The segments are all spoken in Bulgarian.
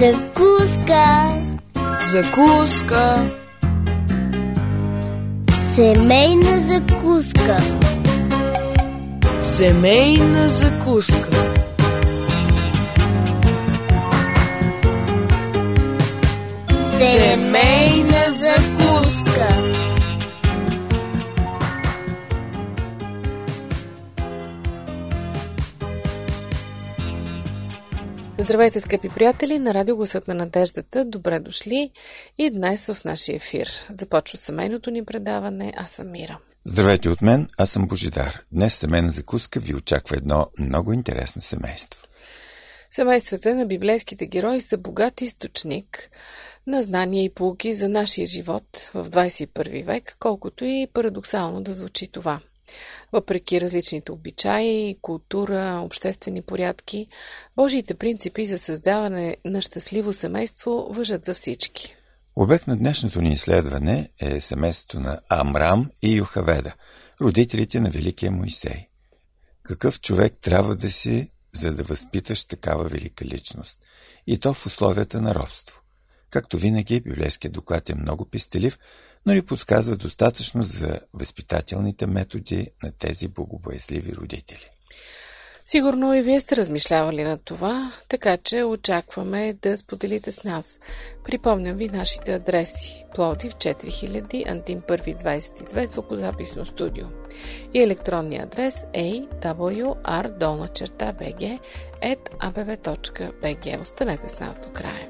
Закуска. Закуска. Семейна закуска. Семейна закуска. Семейна закуска. Здравейте, скъпи приятели, на радио Гласът на надеждата. Добре дошли и днес в нашия ефир. Започва семейното ни предаване. Аз съм Мира. Здравейте от мен, аз съм Божидар. Днес семейна закуска ви очаква едно много интересно семейство. Семействата на библейските герои са богат източник на знания и поуки за нашия живот в 21 век, колкото и парадоксално да звучи това. Въпреки различните обичаи, култура, обществени порядки, Божиите принципи за създаване на щастливо семейство важат за всички. Обект на днешното ни изследване е семейството на Амрам и Йохаведа, родителите на великия Моисей. Какъв човек трябва да си, за да възпиташ такава велика личност? И то в условията на робство. Както винаги, библейският доклад е много пестелив, но ни подсказва достатъчно за възпитателните методи на тези богобоязливи родители. Сигурно и вие сте размишлявали на това, така че очакваме да споделите с нас. Припомням ви нашите адреси: Пловдив 4000, Антим 1 22, звукозаписно студио, и електронния адрес awr@abv.bg. Останете с нас до края.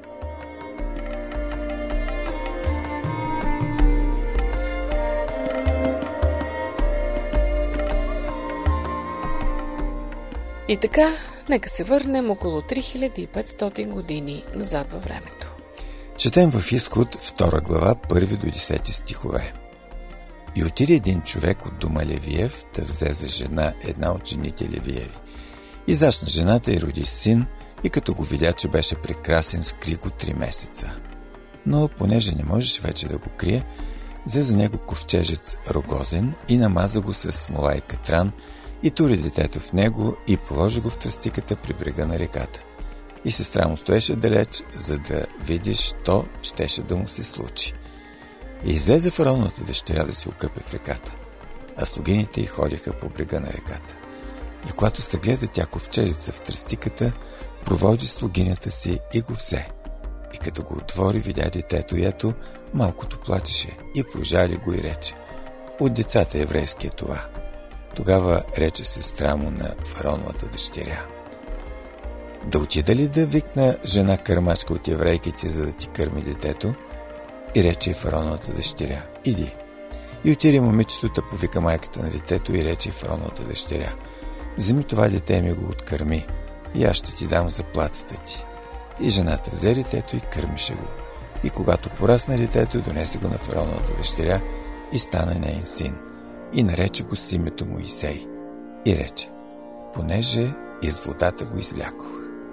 И така, нека се върнем около 3500 години назад във времето. Четем в Изход 2 глава, 1 до 10 стихове. И отиде един човек от дома Левиев, да взе за жена една от жените Левиеви. И зачна жената и роди син, и като го видя, че беше прекрасен, скри го 3 месеца. Но понеже не можеше вече да го крие, взе за него ковчежец рогозен и намаза го с смола и катран, и тури детето в него и положи го в тръстиката при брега на реката. И сестра му стоеше далеч, за да види, що щеше да му се случи. И излезе фараоновата дъщеря да се окъпе в реката, а слугините й ходиха по брега на реката. И когато се гледа тя ковчежеца в тръстиката, проводи слугинята си и го взе. И като го отвори, видя детето и ето, малкото плачеше, и пожали го и рече: от децата еврейски е това. Тогава рече сестра му на фараоновата дъщеря: да отида ли да викна жена кърмачка от еврейките, за да ти кърми детето? И рече фараоновата дъщеря: иди. И отиде момичетото, повика майката на детето и рече фараоновата дъщеря: вземи това дете и ми го откърми, и аз ще ти дам заплатата ти. И жената взе детето и кърмише го. И когато порасна детето, донесе го на фараоновата дъщеря и стана неин син. И нарече го с името Моисей. И рече: понеже из водата го извлякох.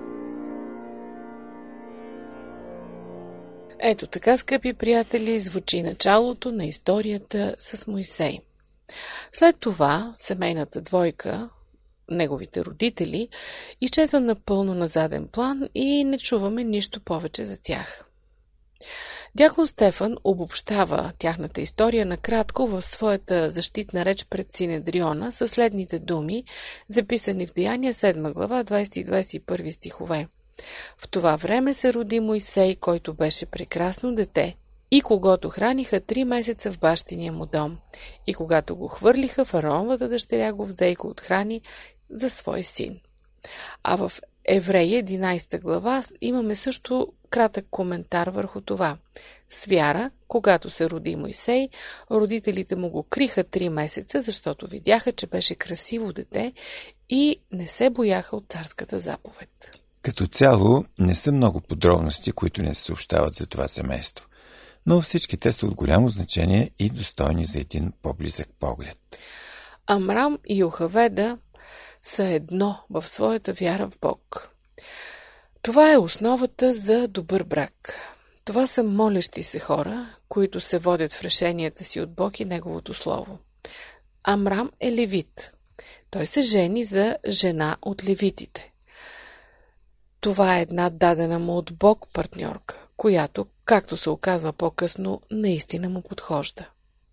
Ето така, скъпи приятели, звучи началото на историята с Моисей. След това семейната двойка, неговите родители, изчезва напълно на заден план и не чуваме нищо повече за тях. Дякон Стефан обобщава тяхната история накратко в своята защитна реч пред Синедриона със следните думи, записани в Деяния 7 глава 20 и 21 стихове. В това време се роди Моисей, който беше прекрасно дете, и когото храниха 3 месеца в бащиния му дом. И когато го хвърлиха, фараоновата дъщеря го взе и го отхрани за свой син. А в Евреи 11 глава имаме също кратък коментар върху това. С вяра, когато се роди Моисей, родителите му го криха 3 месеца, защото видяха, че беше красиво дете и не се бояха от царската заповед. Като цяло не са много подробности, които не се съобщават за това семейство, но всички те са от голямо значение и достойни за един по-близък поглед. Амрам и Йохаведа са едно в своята вяра в Бог. Това е основата за добър брак. Това са молещи се хора, които се водят в решенията си от Бог и Неговото Слово. Амрам е левит. Той се жени за жена от левитите. това е една дадена му от Бог партньорка, която, както се оказва по-късно, наистина му подхожда.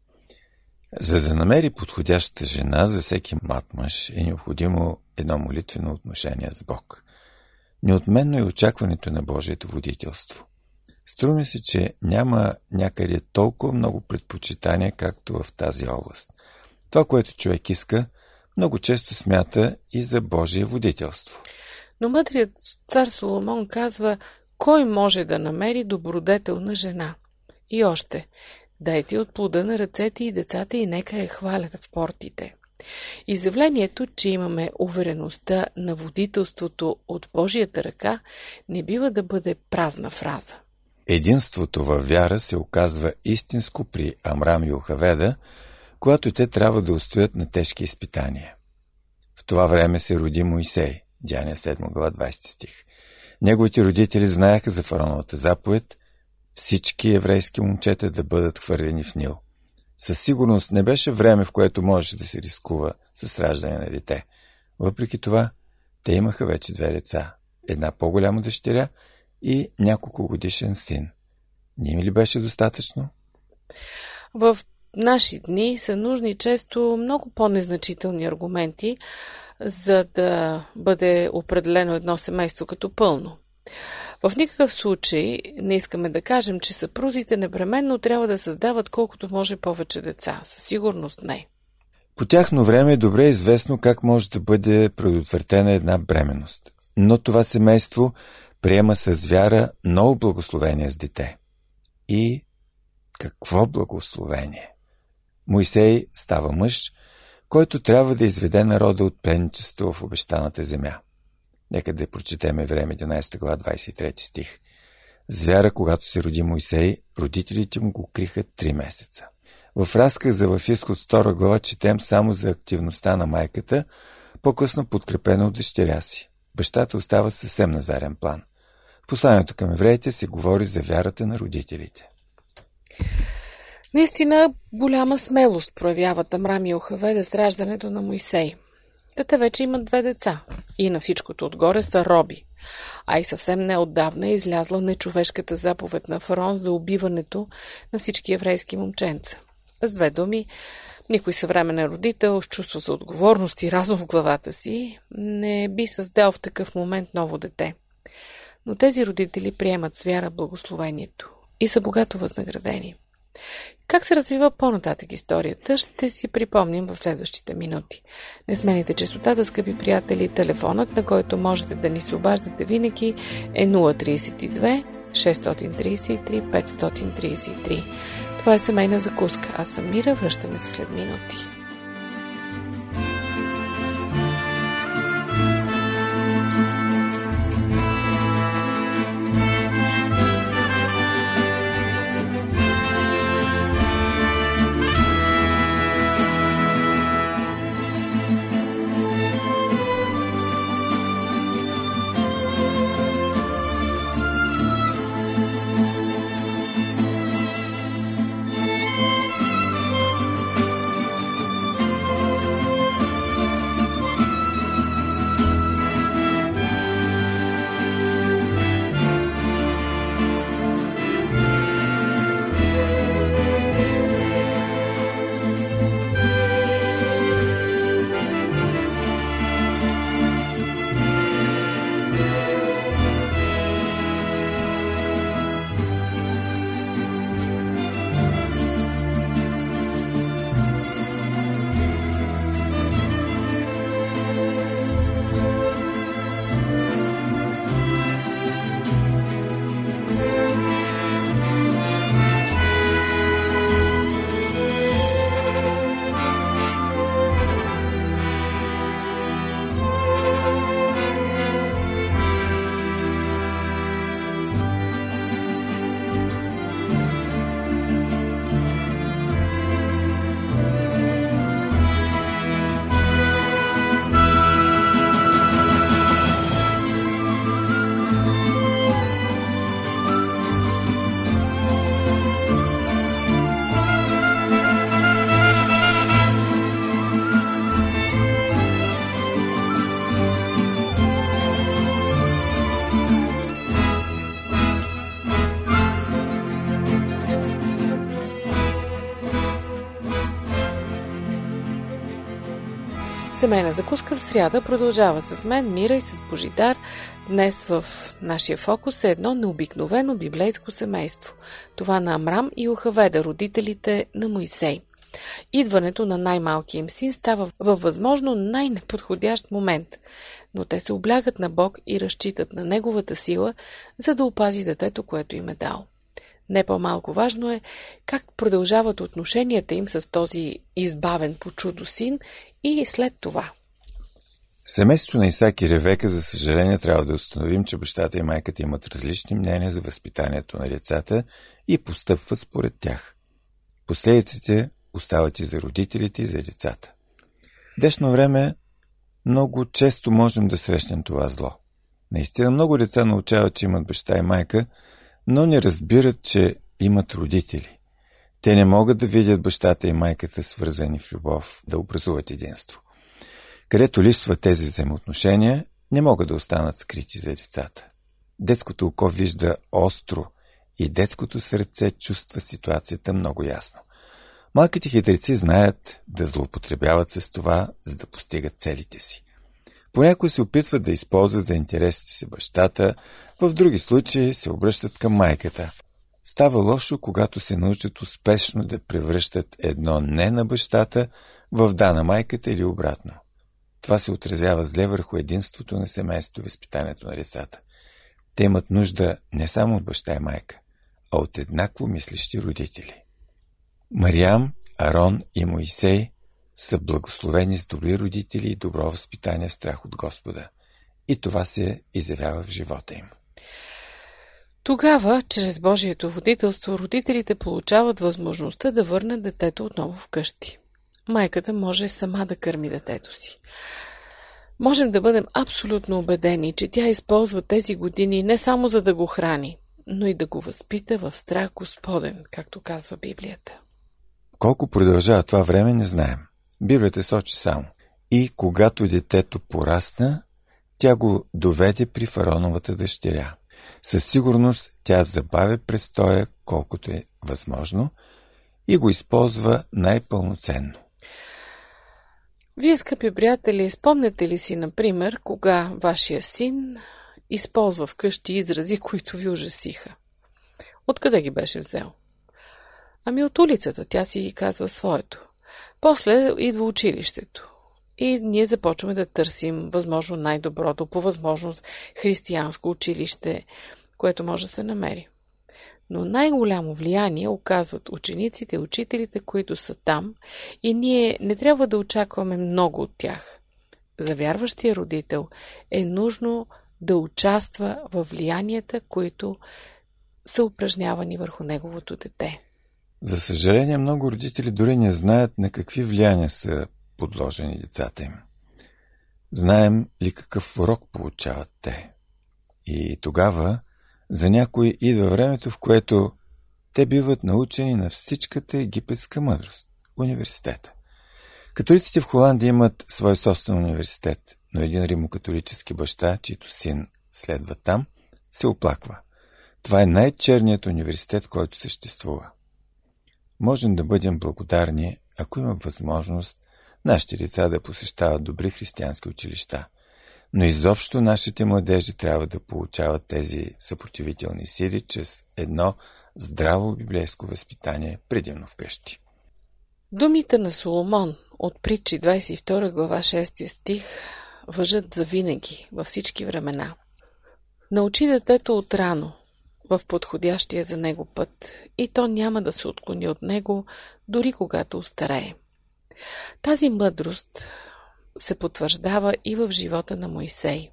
За да намери подходящата жена за всеки млад мъж е необходимо едно молитвено отношение с Бог. Неотменно е очакването на Божието водителство. Струва се, че няма някъде толкова много предпочитания, както в тази област. Това, което човек иска, много често смята и за Божие водителство. Но мъдрият цар Соломон казва, кой може да намери добродетелна жена? И още, дайте от плода на ръцете и децата и нека я хвалят в портите. Изявлението, че имаме увереността на водителството от Божията ръка, не бива да бъде празна фраза. Единството във вяра се оказва истинско при Амрам и Йохаведа, когато те трябва да устоят на тежки изпитания. В това време се роди Моисей, Деяния 7 глава 20 стих. Неговите родители знаеха за фараоновата заповед всички еврейски момчета да бъдат хвърлени в Нил. Със сигурност не беше време, в което можеше да се рискува с раждане на дете. Въпреки това, те имаха вече 2 деца. Една по-голяма дъщеря и няколко годишен син. Не им ли беше достатъчно? В наши дни са нужни често много по-незначителни аргументи, за да бъде определено едно семейство като пълно. В никакъв случай не искаме да кажем, че съпрузите непременно трябва да създават колкото може повече деца. Със сигурност не. По тяхно време е добре известно как може да бъде предотвратена една бременност. Но това семейство приема с вяра ново благословение с дете. И какво благословение! Моисей става мъж, който трябва да изведе народа от пленничество в обещаната земя. Нека да прочетем Евреям 11 глава 23 стих. С вяра, когато се роди Моисей, родителите му го криха 3 месеца. В разказа в Изход 2 глава четем само за активността на майката, по-късно подкрепена от дъщеря си. Бащата остава съвсем на заден план. В посланието към евреите се говори за вярата на родителите. Наистина голяма смелост проявяват Амрам и Йохаведа с раждането на Моисей. Те вече имат 2 деца и на всичкото отгоре са роби. А и съвсем неотдавна е излязла нечовешката заповед на фараон за убиването на всички еврейски момченца. С 2 думи, никой съвременен родител с чувство за отговорност и разум в главата си не би създал в такъв момент ново дете. Но тези родители приемат с вяра благословението и са богато възнаградени. Как се развива по-нататък историята, ще си припомним в следващите минути. Не смените честотата, скъпи приятели. Телефонът, на който можете да ни се обаждате винаги, е 032 633 533. Това е семейна закуска. Аз съм Мира, връщаме се след минути. Семейна закуска в сряда продължава с мен, Мира, и с Божидар. Днес в нашия фокус е едно необикновено библейско семейство. Това на Амрам и Йохаведа, родителите на Мойсей. Идването на най-малкия им син става във възможно най-неподходящ момент, но те се облягат на Бог и разчитат на Неговата сила, за да опази детето, което им е дал. Не по-малко важно е как продължават отношенията им с този избавен по чудо син и след това. Семейството на Исак и Ревека, за съжаление, трябва да установим, че бащата и майката имат различни мнения за възпитанието на децата и постъпват според тях. Последиците остават и за родителите, и за децата. В днешно време много често можем да срещнем това зло. Наистина много деца научават, че имат баща и майка, но не разбират, че имат родители. Те не могат да видят бащата и майката свързани в любов, да образуват единство. Където липсват тези взаимоотношения, не могат да останат скрити за децата. Детското око вижда остро и детското сърце чувства ситуацията много ясно. Малките хитреци знаят да злоупотребяват с това, за да постигат целите си. Понякога се опитват да използват за интересите си бащата, в други случаи се обръщат към майката. Става лошо, когато се научат успешно да превръщат едно не на бащата в да на майката или обратно. Това се отразява зле върху единството на семейството и възпитанието на децата. Те имат нужда не само от баща и майка, а от еднакво мислещи родители. Мариам, Арон и Моисей са благословени с добри родители и добро възпитание в страх от Господа. И това се изявява в живота им. Тогава, чрез Божието водителство, родителите получават възможността да върнат детето отново вкъщи. Майката може сама да кърми детето си. Можем да бъдем абсолютно убедени, че тя използва тези години не само за да го храни, но и да го възпита в страх Господен, както казва Библията. Колко продължава това време, не знаем. Библията сочи само. И когато детето порасна, тя го доведе при фараоновата дъщеря. Със сигурност тя забавя престоя колкото е възможно и го използва най-пълноценно. Вие, скъпи приятели, спомняте ли си, например, кога вашия син използва вкъщи изрази, които ви ужасиха? Откъде ги беше взел? Ами от улицата, тя си казва своето. После идва училището. И ние започваме да търсим възможно най-доброто, по възможност християнско училище, което може да се намери. Но най-голямо влияние оказват учениците и учителите, които са там, и ние не трябва да очакваме много от тях. За вярващия родител е нужно да участва в влиянията, които са упражнявани върху неговото дете. За съжаление, много родители дори не знаят на какви влияния са подложени децата им. Знаем ли какъв урок получават те? И тогава за някой идва времето, в което те биват научени на всичката египетска мъдрост – университета. Католиците в Холандия имат свой собствен университет, но един римокатолически баща, чийто син следва там, се оплаква. Това е най-черният университет, който съществува. Можем да бъдем благодарни, ако има възможност нашите деца да посещават добри християнски училища. Но изобщо нашите младежи трябва да получават тези съпротивителни сили чрез едно здраво библейско възпитание, предимно вкъщи. Думите на Соломон от Притчи 22 глава 6 стих важат за винаги, във всички времена. Научи детето отрано в подходящия за него път и то няма да се отклони от него, дори когато остарее. Тази мъдрост се потвърждава и в живота на Мойсей.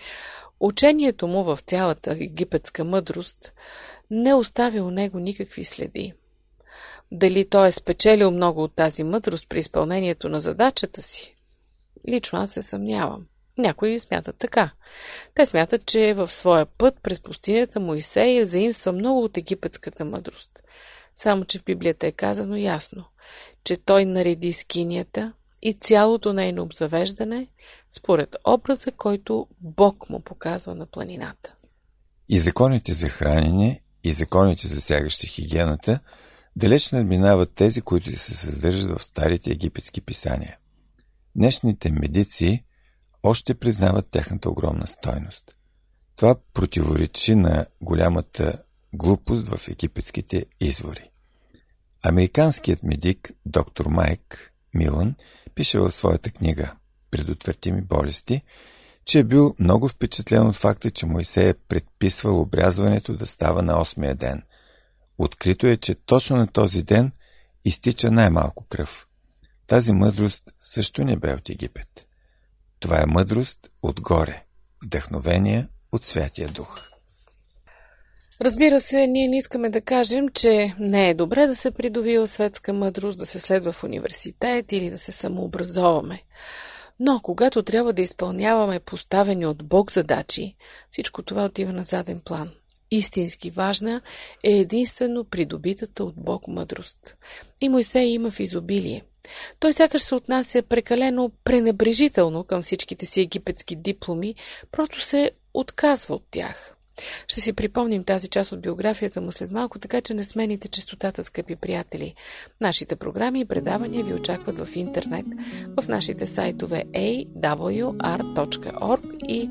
Учението му в цялата египетска мъдрост не оставя у него никакви следи. Дали той е спечелил много от тази мъдрост при изпълнението на задачата си? Лично аз се съмнявам. Някои смятат така. Те смятат, че в своя път през пустинята Мойсей заимства много от египетската мъдрост. Само че в Библията е казано ясно, че той нареди скинията и цялото нейно обзавеждане според образа, който Бог му показва на планината. И законите за хранене, и законите засягащи хигиената далеч надминават тези, които се съдържат в старите египетски писания. Днешните медици още признават тяхната огромна стойност. Това противоречи на голямата глупост в египетските извори. Американският медик доктор Майк Милън пише в своята книга «Предотвратими болести», че е бил много впечатлен от факта, че Мойсей е предписвал обрязването да става на 8-я ден. Открито е, че точно на този ден изтича най-малко кръв. Тази мъдрост също не бе от Египет. Това е мъдрост отгоре, вдъхновение от Святия Дух. Разбира се, ние не искаме да кажем, че не е добре да се придобива светска мъдрост, да се следва в университет или да се самообразоваме. Но когато трябва да изпълняваме поставени от Бог задачи, всичко това отива на заден план. Истински важна е единствено придобитата от Бог мъдрост. И Мойсей има в изобилие. Той сякаш се отнася прекалено пренебрежително към всичките си египетски дипломи, просто се отказва от тях. Ще си припомним тази част от биографията му след малко, така че не смените честотата, скъпи приятели. Нашите програми и предавания ви очакват в интернет, в нашите сайтове awr.org и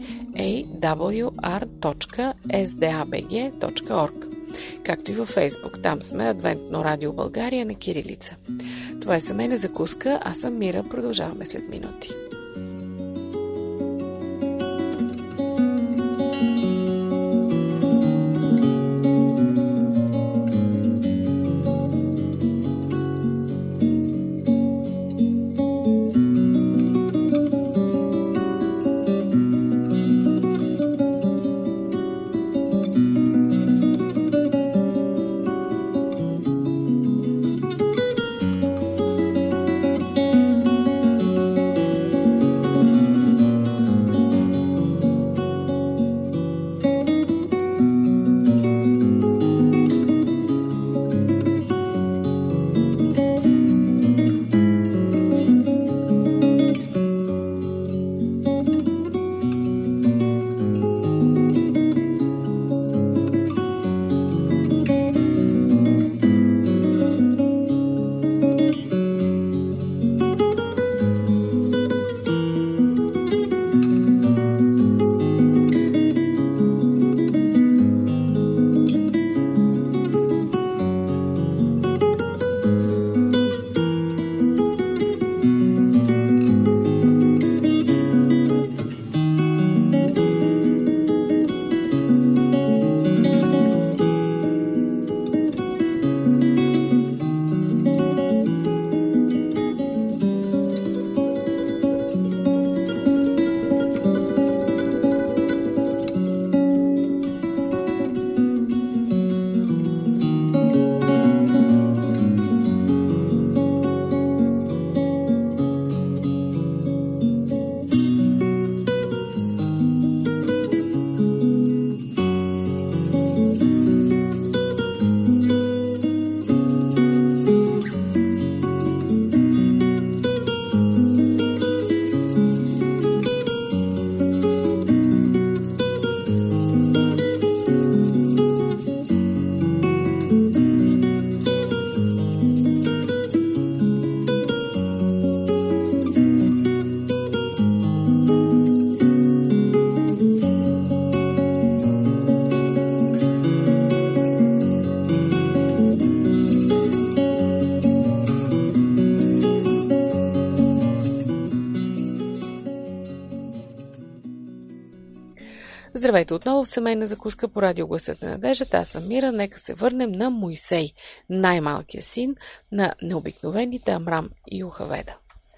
awr.sdabg.org, както и във Фейсбук. Там сме Адвентно радио България на кирилица. Това е Семейна закуска, аз съм Мира. Продължаваме след минути. Здравейте отново в Семейна закуска по радио Гласът на надеждата. Аз съм Мира. Нека се върнем на Мойсей, най-малкият син на необикновените Амрам и Йохаведа.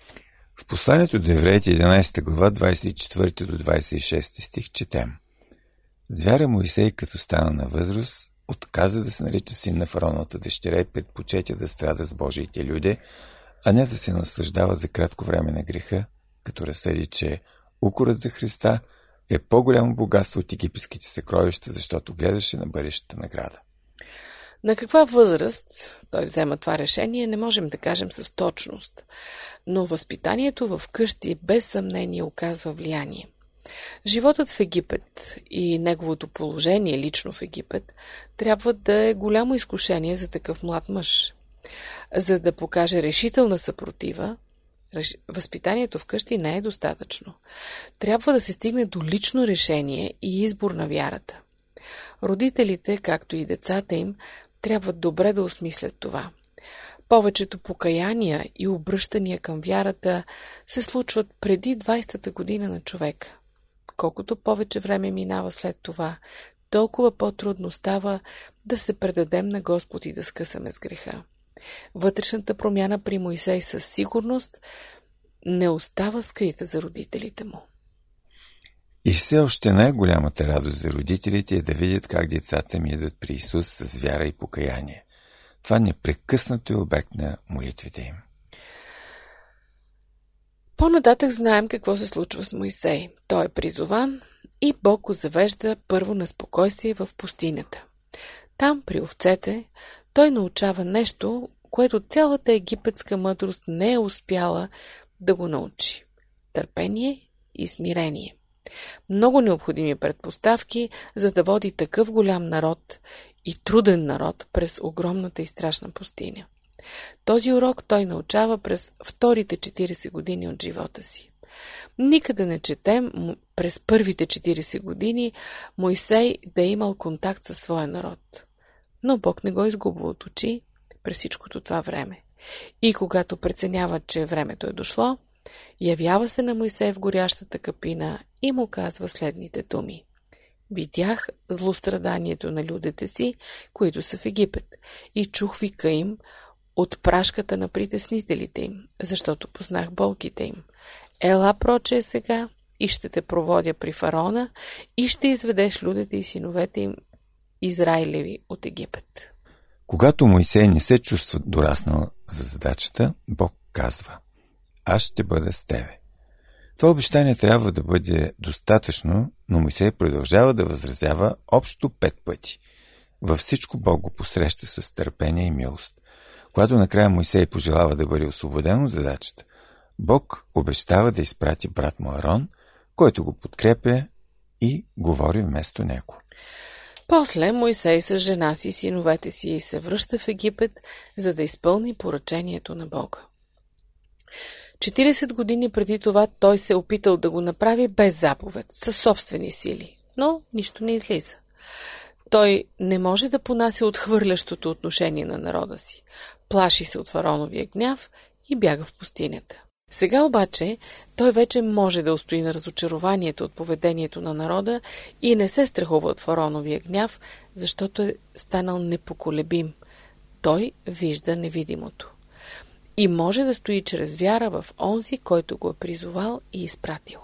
В посланието до Евреите 11 глава 24 до 26 стих четем: Звяра Мойсей, като стана на възраст, отказа да се нарича син на фараоновата дъщеря и предпочетя да страда с Божиите люде, а не да се наслаждава за кратко време на греха, като разсъди, че укорът за Христа е по-голямо богатство от египетските съкровища, защото гледаше на бъдещата награда. На каква възраст той взема това решение, не можем да кажем с точност, но възпитанието в къщи без съмнение оказва влияние. Животът в Египет и неговото положение лично в Египет трябва да е голямо изкушение за такъв млад мъж. За да покаже решителна съпротива, Възпитанието вкъщи не е достатъчно. Трябва да се стигне до лично решение и избор на вярата. Родителите, както и децата им, трябва добре да осмислят това. Повечето покаяния и обръщания към вярата се случват преди 20-та година на човека. Колкото повече време минава след това, толкова по-трудно става да се предадем на Господ и да скъсаме с греха. Вътрешната промяна при Мойсей със сигурност не остава скрита за родителите му. И все още най-голямата радост за родителите е да видят как децата ми идват при Исус с вяра и покаяние. Това непрекъснато е обект на молитвите им. По-нататък знаем какво се случва с Мойсей. Той е призован и Бог го завежда първо на спокойствие в пустинята. Там, при овцете, той научава нещо, което цялата египетска мъдрост не е успяла да го научи. Търпение и смирение. Много необходими предпоставки, за да води такъв голям народ и труден народ през огромната и страшна пустиня. Този урок той научава през вторите 40 години от живота си. Никъде не четем през първите 40 години Мойсей да е имал контакт със своя народ. Но Бог не го изгубва от очи през всичкото това време. И когато преценява, че времето е дошло, явява се на Мойсей в горящата капина и му казва следните думи. Видях злостраданието на людите си, които са в Египет, и чух вика им от прашката на притеснителите им, защото познах болките им. Ела проче сега и ще те проводя при фараона и ще изведеш людите и синовете им Израилеви от Египет. Когато Мойсей не се чувства дораснал за задачата, Бог казва: аз ще бъда с тебе. Това обещание трябва да бъде достатъчно, но Мойсей продължава да възразява общо 5 пъти. Във всичко Бог го посреща с търпение и милост. Когато накрая Мойсей пожелава да бъде освободен от задачата, Бог обещава да изпрати брат му Арон, който го подкрепя и говори вместо него. После Мойсей с жена си и синовете си се връща в Египет, за да изпълни поръчението на Бога. 40 години преди това той се опитал да го направи без заповед, със собствени сили, но нищо не излиза. Той не може да понася отхвърлящото отношение на народа си. Плаши се от фараоновия гняв и бяга в пустинята. Сега обаче той вече може да устои на разочарованието от поведението на народа и не се страхува от фараоновия гняв, защото е станал непоколебим. Той вижда невидимото. И може да стои чрез вяра в онзи, който го е призовал и изпратил.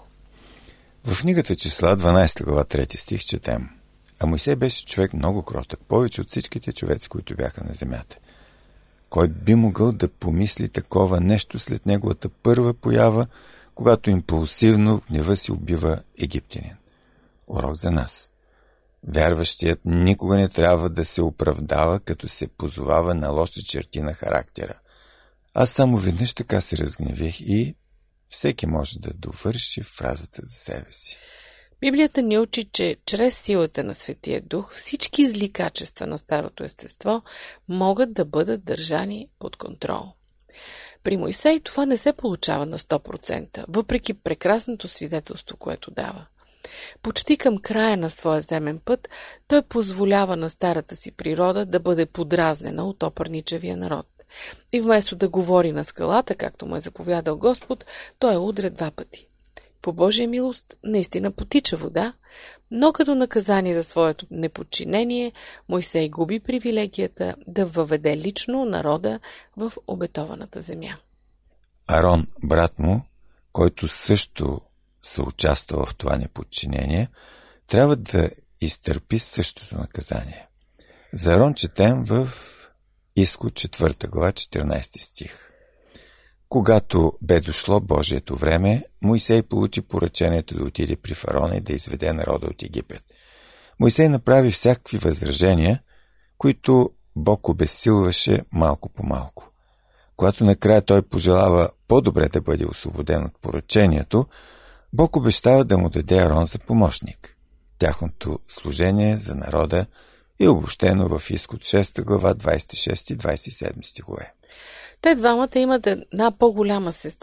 В книгата Числа, 12 глава, 3 стих четем: а Мойсей беше човек много кротък, повече от всичките човеци, които бяха на земята. Кой би могъл да помисли такова нещо след неговата първа поява, когато импулсивно в гнева си убива египтянин? Урок за нас. Вярващият никога не трябва да се оправдава, като се позовава на лоши черти на характера. Аз само веднъж така се разгневих и всеки може да довърши фразата за себе си. Библията ни учи, че чрез силата на Светия Дух всички зли качества на старото естество могат да бъдат държани под контрол. При Мойсей това не се получава на 100%, въпреки прекрасното свидетелство, което дава. Почти към края на своя земен път, той позволява на старата си природа да бъде подразнена от опърничевия народ. И вместо да говори на скалата, както му е заповядал Господ, той я удря 2 пъти. По Божия милост наистина потича вода, но като наказание за своето неподчинение, Мойсей губи привилегията да въведе лично народа в обетованата земя. Арон, брат му, който също съучаства в това неподчинение, трябва да изтърпи същото наказание. За Арон четем в Изход 4 глава 14 стих. Когато бе дошло Божието време, Мойсей получи поръчението да отиде при фараона и да изведе народа от Египет. Мойсей направи всякакви възражения, които Бог обезсилваше малко по малко. Когато накрая той пожелава по-добре да бъде освободен от поръчението, Бог обещава да му даде Арон за помощник. Тяхното служение за народа е обобщено в Изход 6 глава 26 и 27 стихове. Те двамата имат една по-голяма сестра.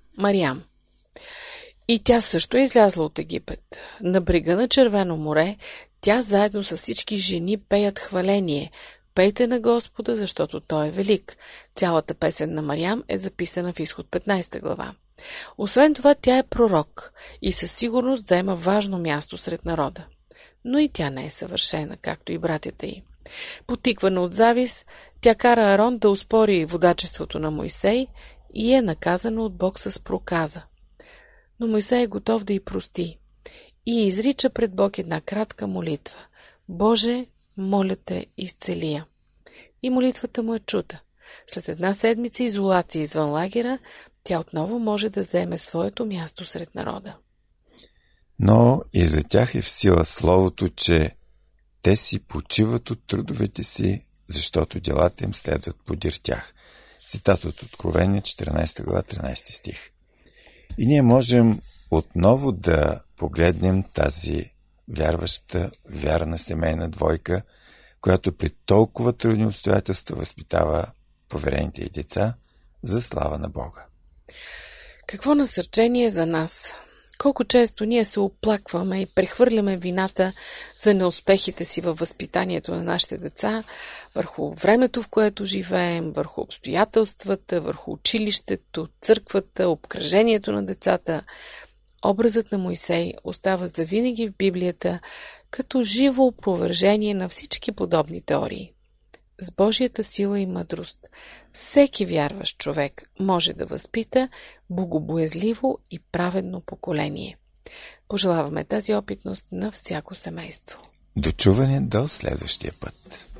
Мариам. И тя също е излязла от Египет. На брега на Червено море тя заедно с всички жени пеят хваление. Пейте на Господа, защото Той е велик. Цялата песен на Мариам е записана в Изход 15 глава. Освен това, тя е пророк и със сигурност заема важно място сред народа. Но и тя не е съвършена, както и братята й. Потиквана от завист, тя кара Арон да оспори водачеството на Мойсей и е наказана от Бог с проказа. Но Мойсей е готов да й прости и изрича пред Бог една кратка молитва. Боже, моля те, изцели я. И молитвата му е чута. След една седмица изолация извън лагера, тя отново може да заеме своето място сред народа. Но и за тях е в сила словото, че те си почиват от трудовете си, защото делата им следват подир тях. Цитат от Откровение, 14 глава, 13 стих. И ние можем отново да погледнем тази вярваща, вярна семейна двойка, която при толкова трудни обстоятелства възпитава поверените й деца за слава на Бога. Какво насърчение за нас! Колко често ние се оплакваме и прехвърляме вината за неуспехите си във възпитанието на нашите деца върху времето, в което живеем, върху обстоятелствата, върху училището, църквата, обкръжението на децата. Образът на Мойсей остава завинаги в Библията като живо опровержение на всички подобни теории. С Божията сила и мъдрост всеки вярващ човек може да възпита богобоязливо и праведно поколение. Пожелаваме тази опитност на всяко семейство. До чуване до следващия път.